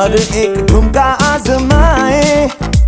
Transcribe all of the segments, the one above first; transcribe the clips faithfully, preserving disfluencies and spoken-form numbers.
हर एक ठुमका आजमाए,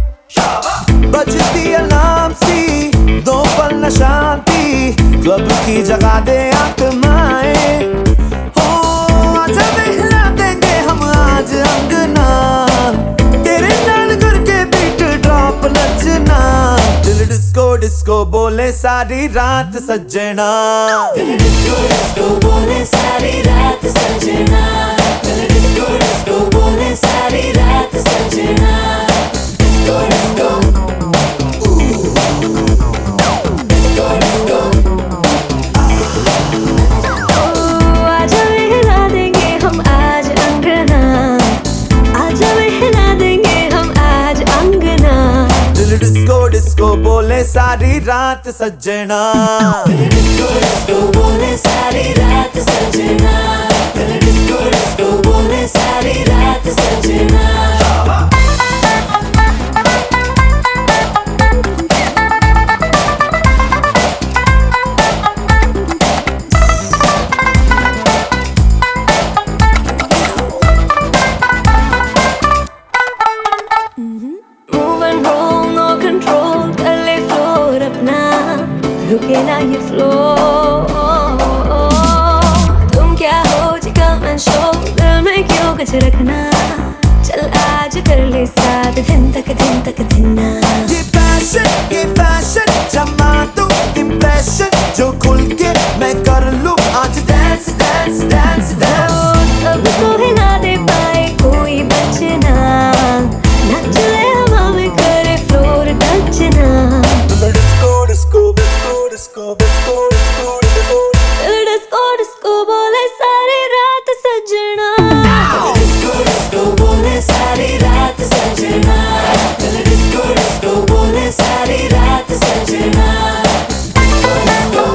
बजती अलार्म सी दो पल न शांति, क्लब की जगह दे आत्माएं। हो आजा बहला देंगे हम आज अंगना, तेरे नाल करके बीट ड्रॉप नचना। दिल डिस्को डिस्को बोले सारी रात सजना, दिल डिस्को डिस्को बोले सारी रात सजना, दिल डिस्को डिस्को बोले सारी रात सजना। डिस्को डिस्को डिस्को डिस्को आजा बहला देंगे हम आज अंगना, आजा बहला देंगे हम आज अंगना। दिल डिस्को डिस्को बोले सारी रात सजना, दिल डिस्को डिस्को बोले सारी रात सजना, दिल डिस्को डिस्को बोले सारी रात सजना। Move and roll, no control, कर ले floor अपना, रुके ना ये flow। तुम क्या हो जी come and show, दिल में क्यों कुछ रखना, चल आज कर ले साथ दिन तक दिन तक दिन ना। ये पैशन ये फैशन जमा दूं इम्प्रेशन, जो खुल के मैं कर लूं आज डांस डांस डांस डांस। सबको हिला दे पाए कोई बचना, नाच ले हवा में करे फ्लोर टचना। Disco disco disco disco disco disco disco दिल डिस्को डिस्को बोले सारी रात सजना, डिस्को डिस्को बोले सारी रात सजना, दिल डिस्को डिस्को बोले सारी रात सजना। डिस्को डिस्को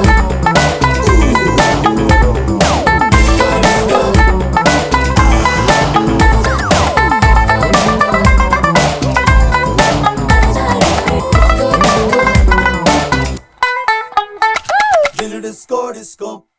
दिल डिस्को डिस्को